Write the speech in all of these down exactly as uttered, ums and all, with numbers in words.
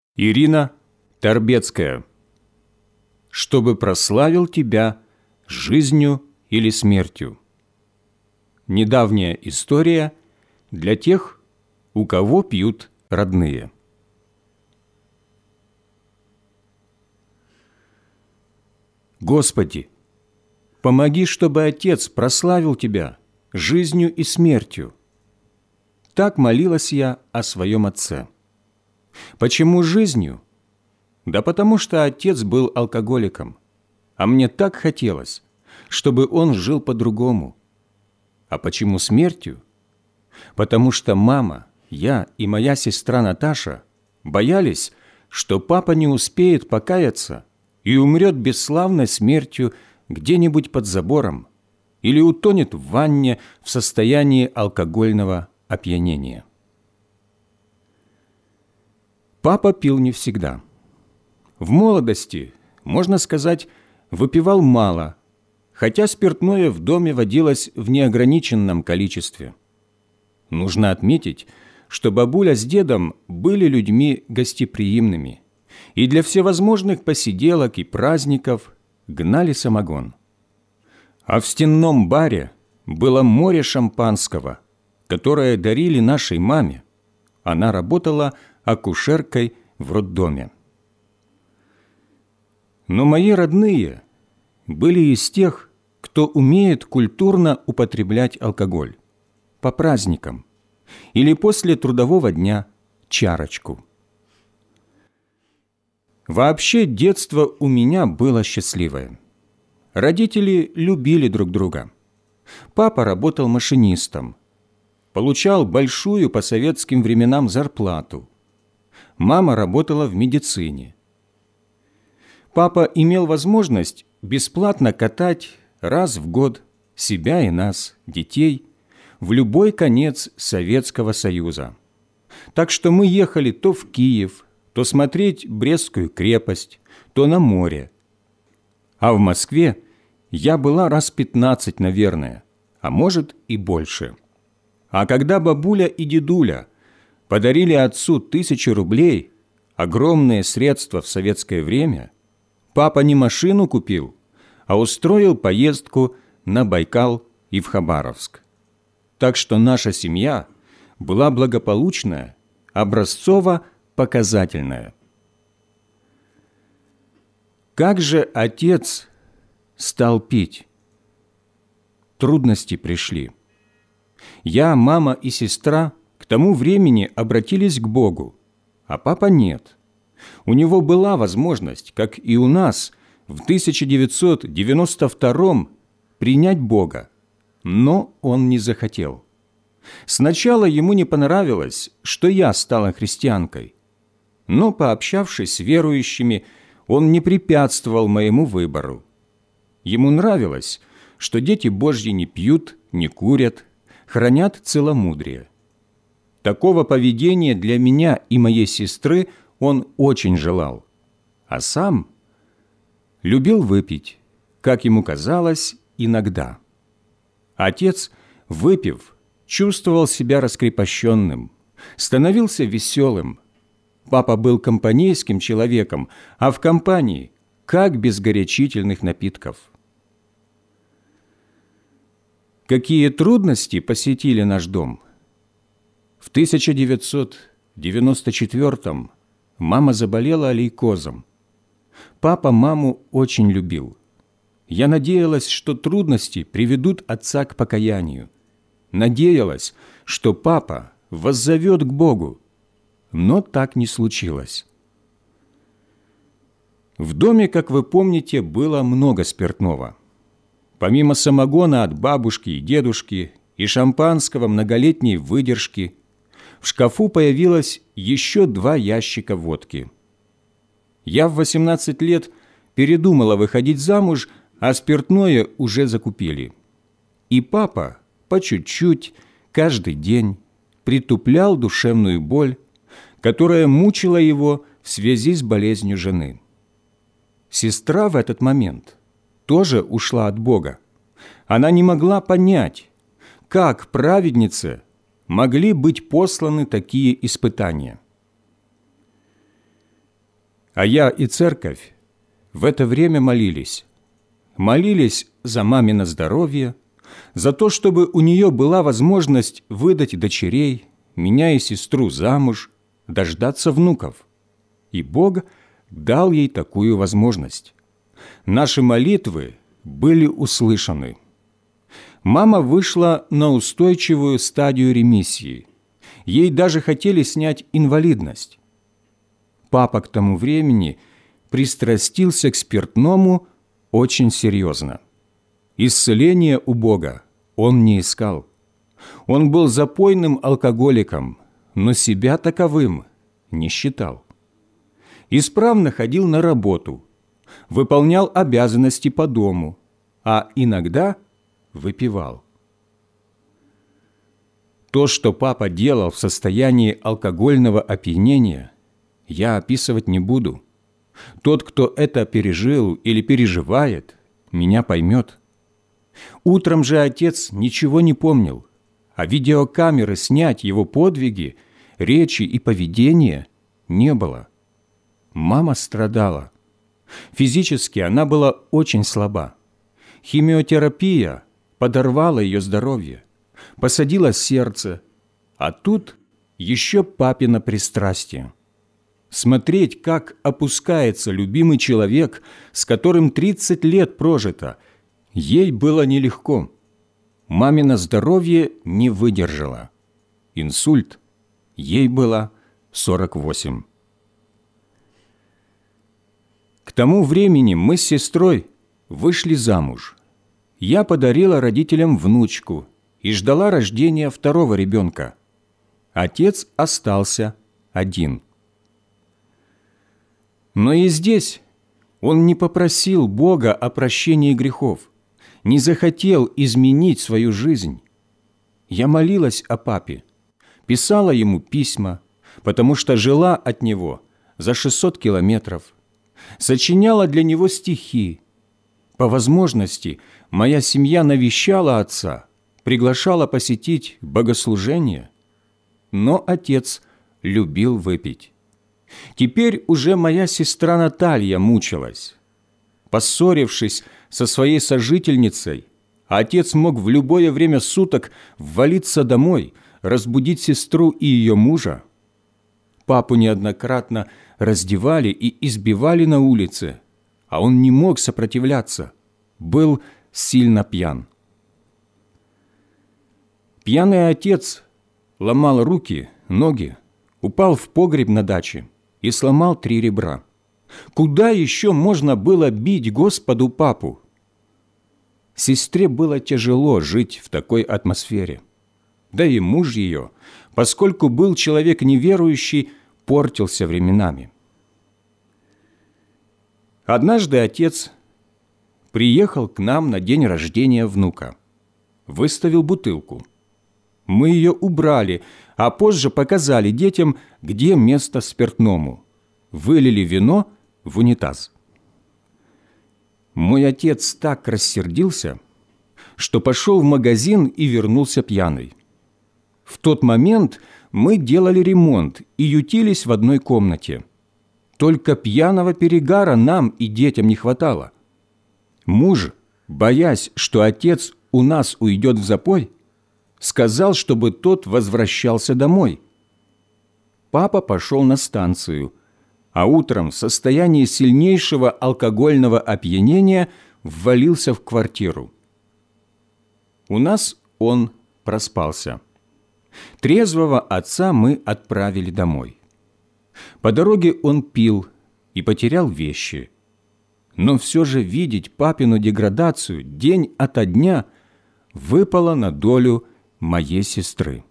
Ирина Торбецкая. «Чтобы прославил тебя жизнью или смертью». Недавняя история для тех, у кого пьют родные. Господи, помоги, чтобы Отец прославил Тебя жизнью и смертью. Так молилась я о своем отце. Почему жизнью? Да потому что отец был алкоголиком, а мне так хотелось, чтобы он жил по-другому. А почему смертью? Потому что мама, я и моя сестра Наташа боялись, что папа не успеет покаяться и умрет бесславной смертью где-нибудь под забором или утонет в ванне в состоянии алкогольного опьянения. Папа пил не всегда. В молодости, можно сказать, выпивал мало, хотя спиртное в доме водилось в неограниченном количестве. Нужно отметить, что бабуля с дедом были людьми гостеприимными и для всевозможных посиделок и праздников гнали самогон. А в стенном баре было море шампанского, которое дарили нашей маме. Она работала акушеркой в роддоме. Но мои родные были из тех, кто умеет культурно употреблять алкоголь по праздникам или после трудового дня чарочку. Вообще детство у меня было счастливое. Родители любили друг друга. Папа работал машинистом, получал большую по советским временам зарплату. Мама работала в медицине. Папа имел возможность бесплатно катать раз в год себя и нас, детей, в любой конец Советского Союза. Так что мы ехали то в Киев, то смотреть Брестскую крепость, то на море. А в Москве я была раз пятнадцать, наверное, а может и больше. А когда бабуля и дедуля подарили отцу тысячу рублей, огромные средства в советское время, папа не машину купил, а устроил поездку на Байкал и в Хабаровск. Так что наша семья была благополучная, образцово-показательная. Как же отец стал пить? Трудности пришли. Я, мама и сестра к тому времени обратились к Богу, а папа нет. У него была возможность, как и у нас, в тысяча девятьсот девяносто втором принять Бога, но он не захотел. Сначала ему не понравилось, что я стала христианкой, но, пообщавшись с верующими, он не препятствовал моему выбору. Ему нравилось, что дети Божьи не пьют, не курят, хранят целомудрие. Такого поведения для меня и моей сестры он очень желал, а сам любил выпить, как ему казалось, иногда. Отец, выпив, чувствовал себя раскрепощенным, становился веселым. Папа был компанейским человеком, а в компании как без горячительных напитков. Какие трудности посетили наш дом? В тысяча девятьсот девяносто четвёртом мама заболела лейкозом. Папа маму очень любил. Я надеялась, что трудности приведут отца к покаянию. Надеялась, что папа воззовет к Богу. Но так не случилось. В доме, как вы помните, было много спиртного. Помимо самогона от бабушки и дедушки и шампанского многолетней выдержки, в шкафу появилось еще два ящика водки. Я в восемнадцать лет передумала выходить замуж, а спиртное уже закупили. И папа по чуть-чуть, каждый день, притуплял душевную боль, которая мучила его в связи с болезнью жены. Сестра в этот момент тоже ушла от Бога. Она не могла понять, как праведнице могли быть посланы такие испытания. А я и церковь в это время молились. Молились за мамино здоровье, за то, чтобы у нее была возможность выдать дочерей, меня и сестру замуж, дождаться внуков. И Бог дал ей такую возможность. Наши молитвы были услышаны. Мама вышла на устойчивую стадию ремиссии. Ей даже хотели снять инвалидность. Папа к тому времени пристрастился к спиртному очень серьезно. Исцеления у Бога он не искал. Он был запойным алкоголиком, но себя таковым не считал. Исправно ходил на работу, выполнял обязанности по дому, а иногда выпивал. То, что папа делал в состоянии алкогольного опьянения, я описывать не буду. Тот, кто это пережил или переживает, меня поймет. Утром же отец ничего не помнил, а видеокамеры снять его подвиги, речи и поведение не было. Мама страдала. Физически она была очень слаба. Химиотерапия подорвала ее здоровье, посадила сердце, а тут еще папино пристрастие. Смотреть, как опускается любимый человек, с которым тридцать лет прожито, ей было нелегко. Мамино здоровье не выдержало. Инсульт. Ей было сорок восемь. К тому времени мы с сестрой вышли замуж. Я подарила родителям внучку и ждала рождения второго ребенка. Отец остался один. Но и здесь он не попросил Бога о прощении грехов, не захотел изменить свою жизнь. Я молилась о папе, писала ему письма, потому что жила от него за шестьсот километров, сочиняла для него стихи. По возможности моя семья навещала отца, приглашала посетить богослужение, но отец любил выпить. Теперь уже моя сестра Наталья мучилась. Поссорившись со своей сожительницей, отец мог в любое время суток ввалиться домой, разбудить сестру и ее мужа. Папу неоднократно раздевали и избивали на улице, а он не мог сопротивляться, был сильно пьян. Пьяный отец ломал руки, ноги, упал в погреб на даче и сломал три ребра. Куда еще можно было бить Господу папу? Сестре было тяжело жить в такой атмосфере. Да и муж ее, поскольку был человек неверующий, портился временами. Однажды отец приехал к нам на день рождения внука, выставил бутылку. Мы ее убрали, а позже показали детям, где место спиртному. Вылили вино в унитаз. Мой отец так рассердился, что пошел в магазин и вернулся пьяный. В тот момент мы делали ремонт и ютились в одной комнате. Только пьяного перегара нам и детям не хватало. Муж, боясь, что отец у нас уйдет в запой, сказал, чтобы тот возвращался домой. Папа пошел на станцию, а утром в состоянии сильнейшего алкогольного опьянения ввалился в квартиру. У нас он проспался. Трезвого отца мы отправили домой. По дороге он пил и потерял вещи. Но все же видеть папину деградацию день ото дня выпало на долю моей сестры.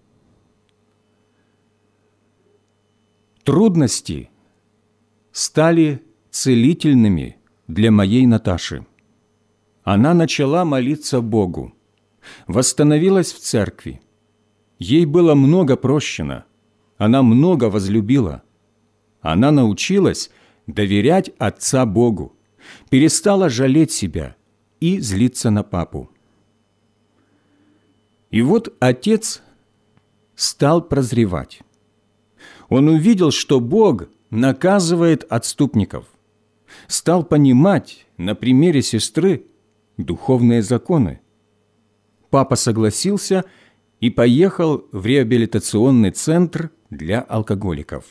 Трудности стали целительными для моей Наташи. Она начала молиться Богу, восстановилась в церкви. Ей было много прощено, она много возлюбила. Она научилась доверять отца Богу, перестала жалеть себя и злиться на папу. И вот отец стал прозревать. Он увидел, что Бог наказывает отступников. Стал понимать на примере сестры духовные законы. Папа согласился и поехал в реабилитационный центр для алкоголиков.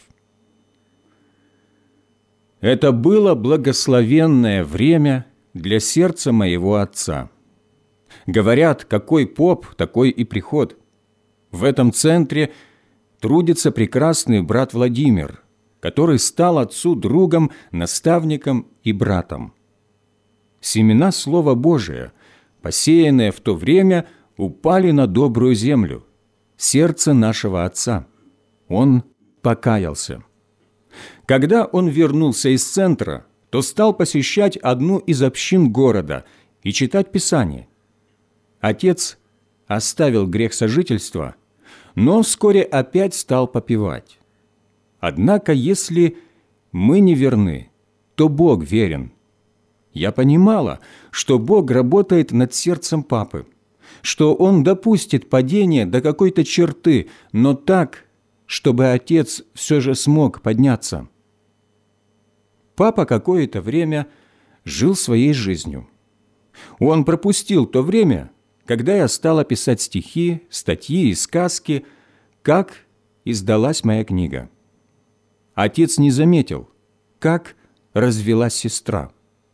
Это было благословенное время для сердца моего отца. Говорят, какой поп, такой и приход. В этом центре трудится прекрасный брат Владимир, который стал отцу другом, наставником и братом. Семена Слова Божия, посеянные в то время, упали на добрую землю, сердце нашего отца. Он покаялся. Когда он вернулся из центра, то стал посещать одну из общин города и читать Писание. Отец оставил грех сожительства, но вскоре опять стал попивать. Однако, если мы не верны, то Бог верен. Я понимала, что Бог работает над сердцем папы, что Он допустит падение до какой-то черты, но так, чтобы отец все же смог подняться. Папа какое-то время жил своей жизнью. Он пропустил то время, когда я стала писать стихи, статьи и сказки, как издалась моя книга. Отец не заметил, как развелась сестра.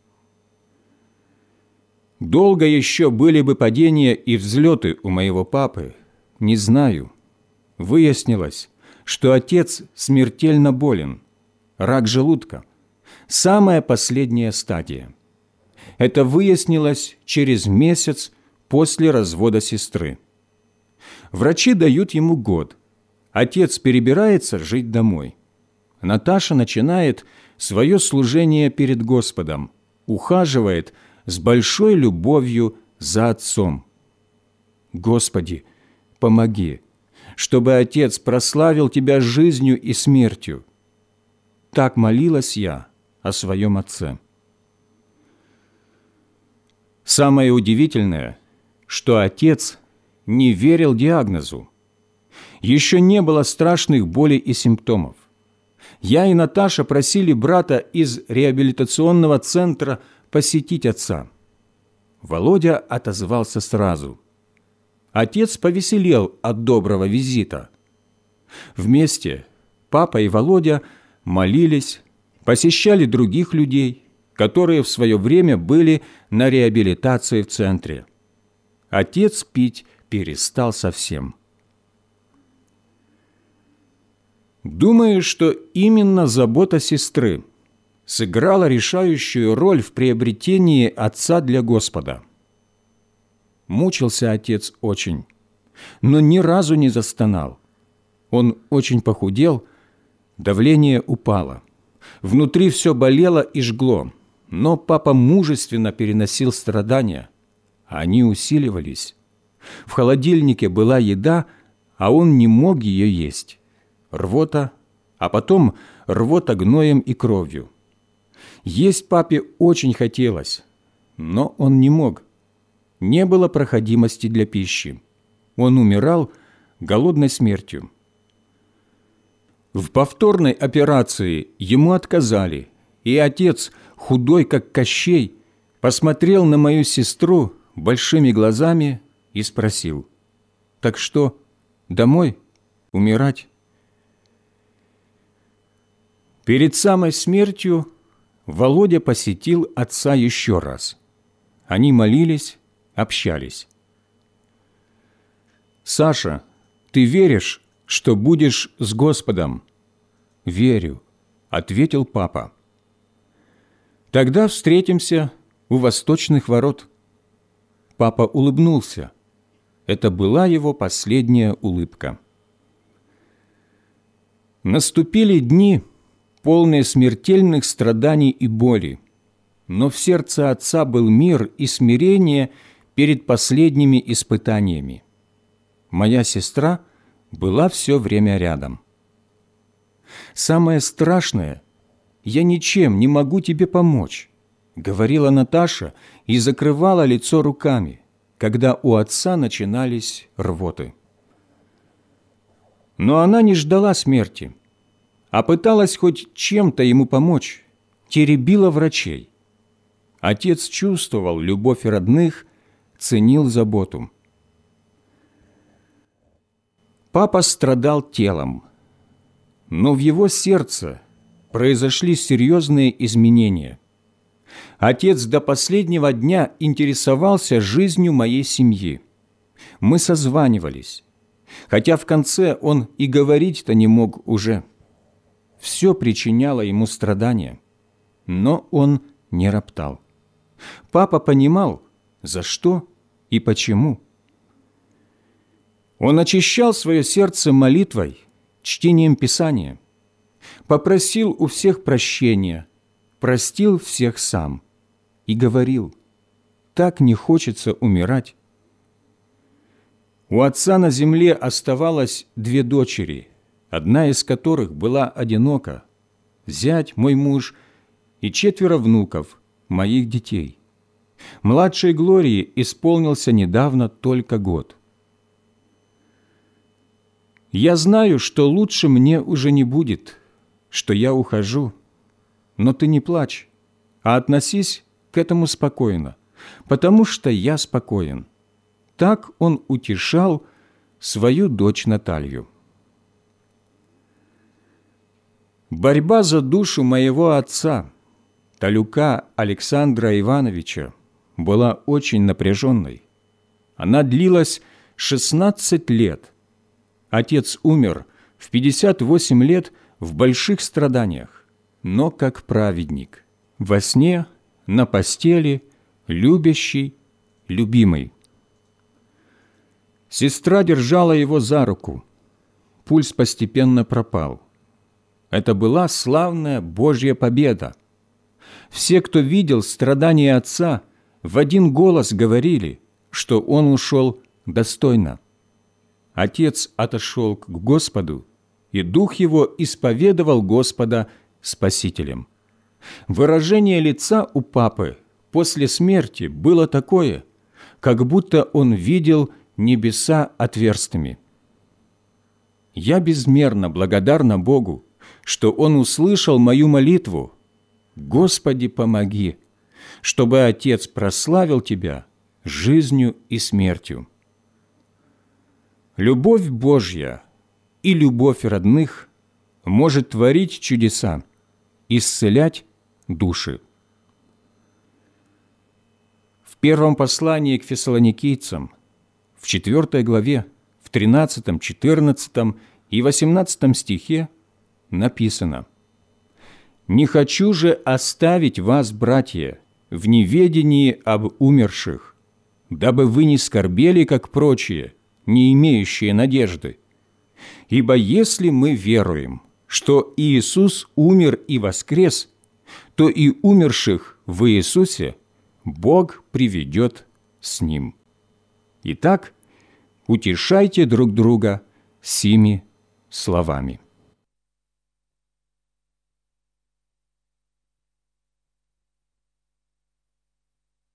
Долго еще были бы падения и взлеты у моего папы, не знаю. Выяснилось, что отец смертельно болен, рак желудка, самая последняя стадия. Это выяснилось через месяц после развода сестры. Врачи дают ему год. Отец перебирается жить домой. Наташа начинает свое служение перед Господом, ухаживает с большой любовью за отцом. Господи, помоги, чтобы Отец прославил Тебя жизнью и смертью. Так молилась я о своем отце. Самое удивительное, что отец не верил диагнозу. Еще не было страшных болей и симптомов. Я и Наташа просили брата из реабилитационного центра посетить отца. Володя отозвался сразу. Отец повеселел от доброго визита. Вместе папа и Володя молились, посещали других людей, которые в свое время были на реабилитации в центре. Отец пить перестал совсем. Думаю, что именно забота сестры сыграла решающую роль в приобретении отца для Господа. Мучился отец очень, но ни разу не застонал. Он очень похудел, давление упало. Внутри все болело и жгло, но папа мужественно переносил страдания. Они усиливались. В холодильнике была еда, а он не мог ее есть. Рвота, а потом рвота гноем и кровью. Есть папе очень хотелось, но он не мог. Не было проходимости для пищи. Он умирал голодной смертью. В повторной операции ему отказали, и отец, худой как Кощей, посмотрел на мою сестру большими глазами и спросил: «Так что, домой? Умирать?» Перед самой смертью Володя посетил отца еще раз. Они молились, общались. «Саша, ты веришь, что будешь с Господом?» «Верю», — ответил папа. «Тогда встретимся у восточных ворот». Папа улыбнулся. Это была его последняя улыбка. Наступили дни, полные смертельных страданий и боли, но в сердце отца был мир и смирение перед последними испытаниями. Моя сестра была все время рядом. «Самое страшное, я ничем не могу тебе помочь», — говорила Наташа и закрывала лицо руками, когда у отца начинались рвоты. Но она не ждала смерти. а пыталась хоть чем-то ему помочь, теребила врачей. Отец чувствовал любовь родных, ценил заботу. Папа страдал телом, но в его сердце произошли серьезные изменения. Отец до последнего дня интересовался жизнью моей семьи. Мы созванивались, хотя в конце он и говорить-то не мог уже. Все причиняло ему страдания, но он не роптал. Папа понимал, за что и почему. Он очищал свое сердце молитвой, чтением Писания, попросил у всех прощения, простил всех сам и говорил: «Так не хочется умирать». У отца на земле оставалось две дочери, одна из которых была одинока, зять мой муж и четверо внуков, моих детей. Младшей Глории исполнился недавно только год. Я знаю, что лучше мне уже не будет, что я ухожу, но ты не плачь, а относись к этому спокойно, потому что я спокоен. Так он утешал свою дочь Наталью. Борьба за душу моего отца, Талюка Александра Ивановича, была очень напряженной. Она длилась шестнадцать лет. Отец умер в пятьдесят восемь лет в больших страданиях, но как праведник, во сне, на постели, любящий, любимый. Сестра держала его за руку. Пульс постепенно пропал. Это была славная Божья победа. Все, кто видел страдания отца, в один голос говорили, что он ушел достойно. Отец отошел к Господу, и дух его исповедовал Господа Спасителем. Выражение лица у папы после смерти было такое, как будто он видел небеса отверстыми. Я безмерно благодарна Богу, что Он услышал мою молитву: «Господи, помоги, чтобы Отец прославил Тебя жизнью и смертью». Любовь Божья и любовь родных может творить чудеса, исцелять души. В первом послании к фессалоникийцам, в четвёртой главе, в тринадцатом, четырнадцатом и восемнадцатом стихе написано: «Не хочу же оставить вас, братья, в неведении об умерших, дабы вы не скорбели, как прочие, не имеющие надежды. Ибо если мы веруем, что Иисус умер и воскрес, то и умерших в Иисусе Бог приведет с Ним. Итак, утешайте друг друга сими словами».